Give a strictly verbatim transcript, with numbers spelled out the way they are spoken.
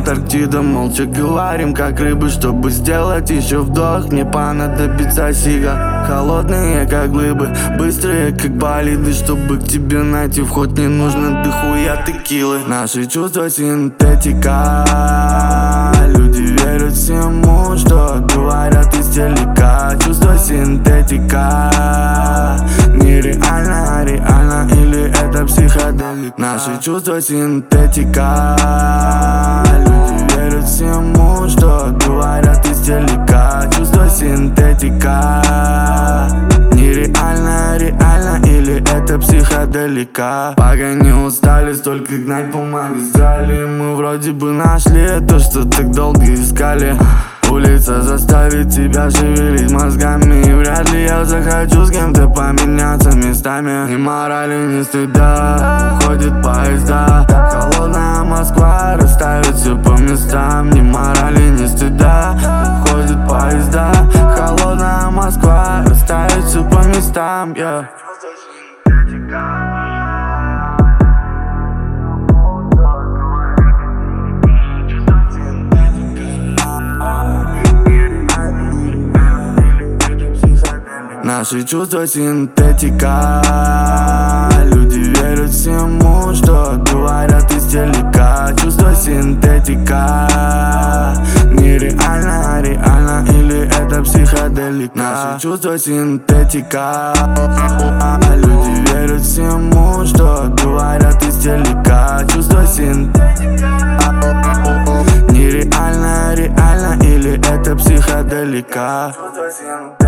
Антарктида. Молча говорим, как рыбы, чтобы сделать еще вдох. Мне понадобится сига. Холодные, как глыбы, быстрые, как болиды. Чтобы к тебе найти вход, не нужно дохуя текилы. Наши чувства синтетика. Люди верят всему, что говорят из телека. Чувства синтетика. Нереально, реально, или это психоделик? Наши чувства синтетика. Люди верят всему, что говорят из телека. Чувства синтетика. Нереально, реально, или это психоделика? Пока не устали столько гнать по магистрали. Мы вроде бы нашли то, что так долго искали. Улица заставит тебя шевелить мозгами. И вряд ли я захочу с кем-то поменяться местами. Ни морали, ни стыда, ходят поезда. Холодная Москва расставит все по местам. Ни морали, ни стыда, ходят поезда. Холодная Москва расставит все по местам, yeah. Наши чувства синтетика. Люди верят всему, что говорят из телека. Чувства синтетика. Нереально, реально, или это психоделика? Наши чувства синтетика. Люди верят всему, что говорят из телека. Чувства синтетика. Нереально, реально, или это психоделика?